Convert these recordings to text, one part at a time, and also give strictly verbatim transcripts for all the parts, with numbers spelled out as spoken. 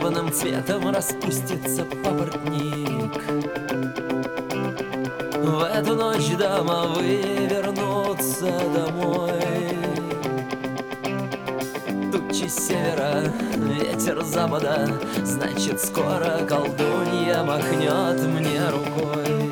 дивным цветом распустится папоротник. В эту ночь домовые вернутся домой. Тучи севера, ветер запада, значит, скоро колдунья махнет мне рукой.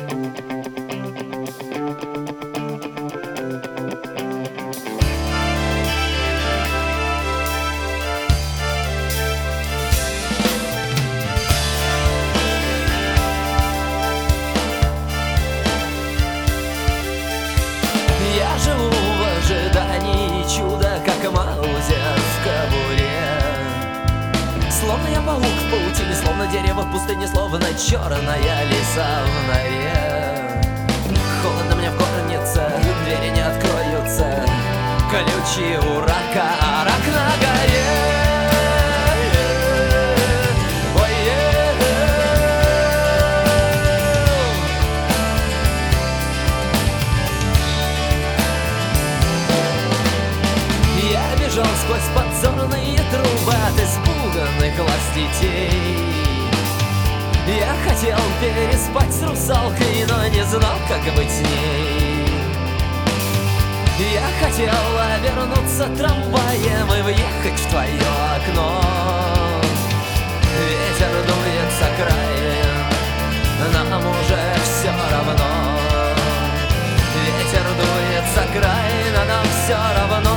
Я живу в ожидании чуда, как маузер в кобуре. Словно я паук в паутине, словно дерево в пустыне, словно черная лиса в норе. Холодно мне в горнице, двери не откроются, колючие у рака, а рак на горе. Бежал сквозь подзорные трубы от испуганных глаз детей. Я хотел переспать с русалкой, но не знал, как быть с ней. Я хотел обернуться трамваем и въехать в твое окно. Ветер дует с окраин, нам уже все равно. Ветер дует с окраин, нам все равно.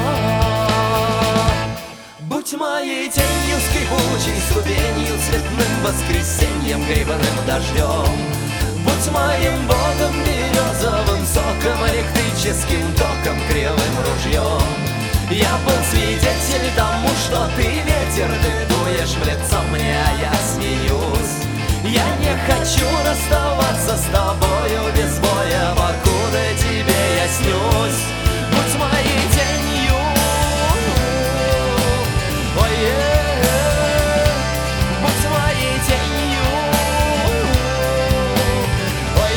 Будь моей тенью скрипучей, ступенью, цветным воскресеньем, грибным дождем. Будь моим богом, березовым соком, электрическим током, кривым ружьем. Я был свидетель тому, что ты ветер, ты дуешь в лицо мне, а я смеюсь. Я не хочу расставаться с тобою без боя, покуда тебе я снюсь. Будь моей тенью, ой, yeah. Будь моей тенью, ой,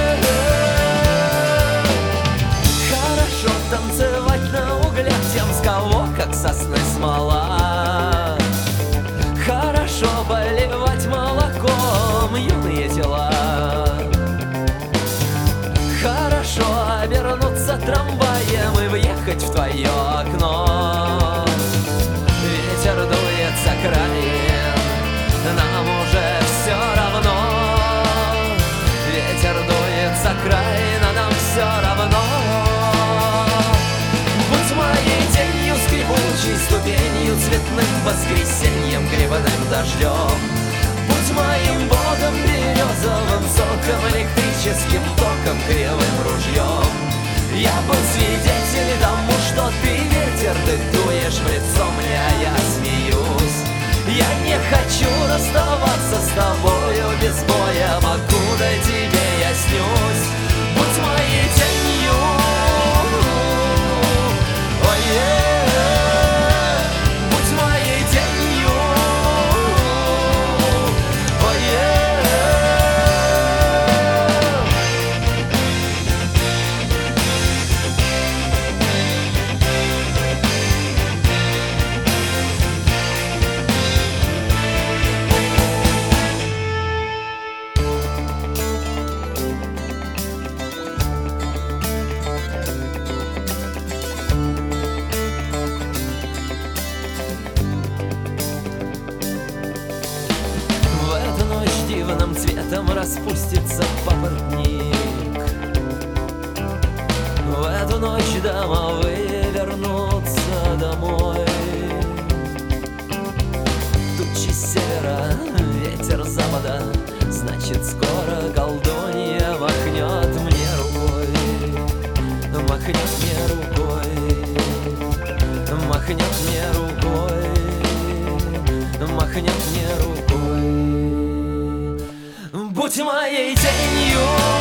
yeah. Хорошо танцевать на углях тем, с кого как сосны смола. Хорошо поливать молоком юные тела. Хорошо обернуться трамваем и въехать в твое окно. Ветер дует с окраин, нам уже все равно. Ветер дует с окраин, нам все равно. Будь моей тенью скрипучей, ступенью, цветным воскресеньем, грибным дождем. Будь моим богом, березовым соком, электрическим током, кривым ружьем. Я был свидетель тому, что ты ветер, ты дуешь в лицо мне, а я смеюсь. Я не хочу расставаться с тобою без боя, покуда тебе я снюсь. Будь моей тенью, ой, yeah. Будь моей тенью, ой, yeah. В эту ночь дивным цветом распустится папоротник. В эту ночь домовые вернутся домой. Тучи севера, ветер запада, значит, скоро колдунья махнет мне рукой. Махнет мне рукой, махнет мне рукой, махнет мне рукой. Будь моей тенью,